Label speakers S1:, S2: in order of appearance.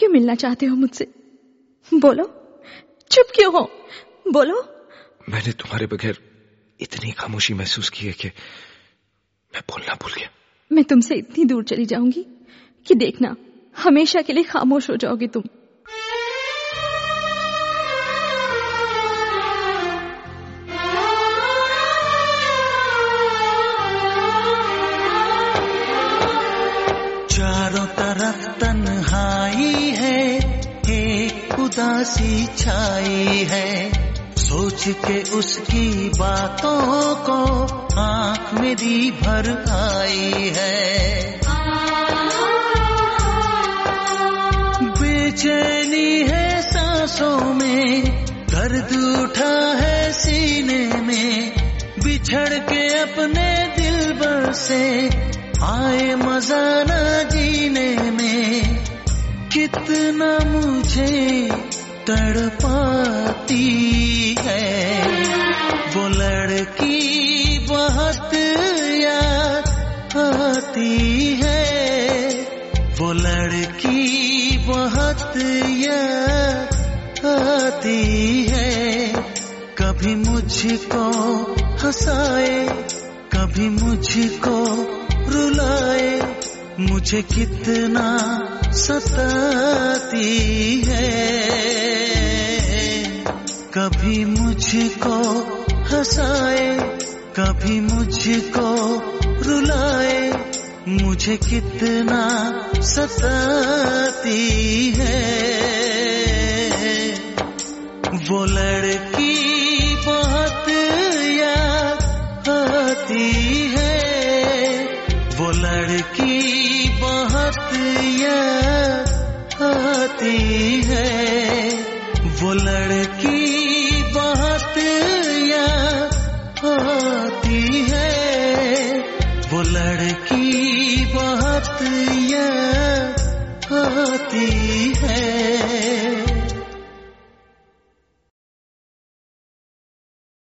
S1: क्यों मिलना चाहते हो मुझसे? बोलो, चुप क्यों हो? बोलो।
S2: मैंने तुम्हारे बगैर इतनी खामोशी महसूस की है कि मैं बोलना भूल गया।
S1: मैं तुमसे इतनी दूर चली जाऊंगी कि देखना, हमेशा के लिए खामोश हो जाओगे तुम।
S3: चारों तरफ तन्हाई है, एक उदासी छाई है। सोच के उसकी बातों को आँख मेरी भर आई है। बेचैनी है सांसों में, दर्द उठा है सीने में। बिछड़ के अपने दिलबर से आए मजा न जीने में। कितना मुझे तड़पाती है वो लड़की, बहुत याद आती है वो लड़की, बहुत याद आती है। कभी मुझको हंसाए, कभी मुझको रुलाए, मुझे कितना सताती है। कभी मुझको हंसाए, कभी मुझको रुलाए, मुझे कितना सताती है वो लड़की, बहुत याद आती है वो लड़की, बहुत याद आती है वो लड़की, बहुत याद आती है वो लड़की, बहुत याद आती है।